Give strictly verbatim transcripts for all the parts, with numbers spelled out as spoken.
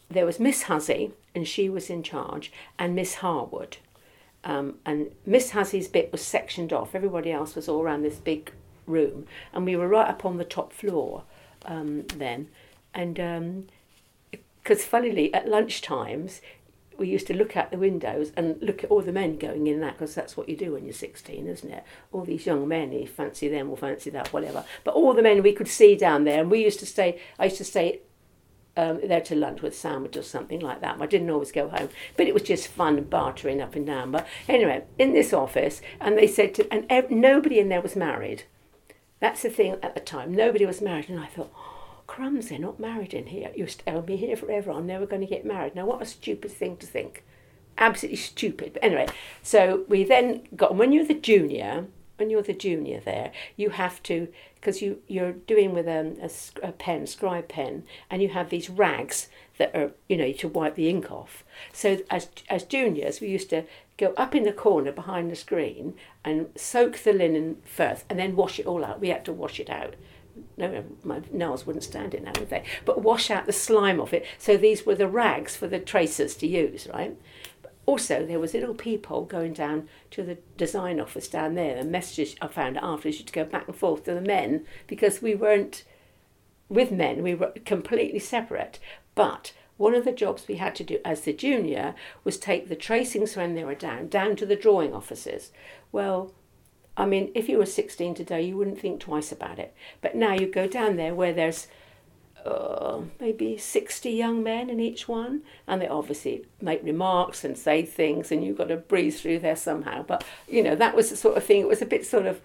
there was Miss Hussey, and she was in charge, and Miss Harwood. Um, and Miss Hussey's bit was sectioned off. Everybody else was all around this big room, and we were right up on the top floor um, then. And because um, funnily, at lunch times, we used to look out the windows and look at all the men going in and out, because that's what you do when you're sixteen, isn't it? All these young men, you fancy them or fancy that, whatever. But all the men we could see down there, and we used to stay, I used to stay um, there to lunch with sandwich or something like that. I didn't always go home, but it was just fun bartering up and down. But anyway, in this office, and they said to, and ev- nobody in there was married. That's the thing at the time, nobody was married, and I thought, crumbs, they're not married in here. You'll stay me here forever. I'm never going to get married. Now, what a stupid thing to think. Absolutely stupid. But anyway, so we then got, when you're the junior, when you're the junior there, you have to, because you, you're doing with a, a, a pen, scribe pen, and you have these rags that are, you know, to wipe the ink off. So as as juniors, we used to go up in the corner behind the screen and soak the linen first and then wash it all out. We had to wash it out. No, my nails wouldn't stand it now, would they? But wash out the slime off it. So these were the rags for the tracers to use, right? But also, there was little people going down to the design office down there. The messages I found afterwards, you had to go back and forth to the men, because we weren't with men, we were completely separate. But one of the jobs we had to do as the junior was take the tracings when they were down, down to the drawing offices. Well, I mean, if you were sixteen today, you wouldn't think twice about it. But now you go down there where there's uh, maybe sixty young men in each one, and they obviously make remarks and say things, and you've got to breeze through there somehow. But, you know, that was the sort of thing, it was a bit sort of,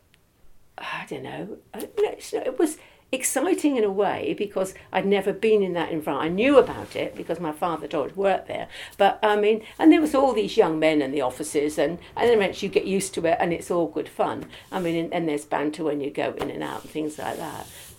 I don't know, it was exciting in a way, because I'd never been in that environment. I knew about it because my father had always worked there. But I mean, and there was all these young men in the offices, and, and then eventually you get used to it, and it's all good fun. I mean, and, and there's banter when you go in and out and things like that.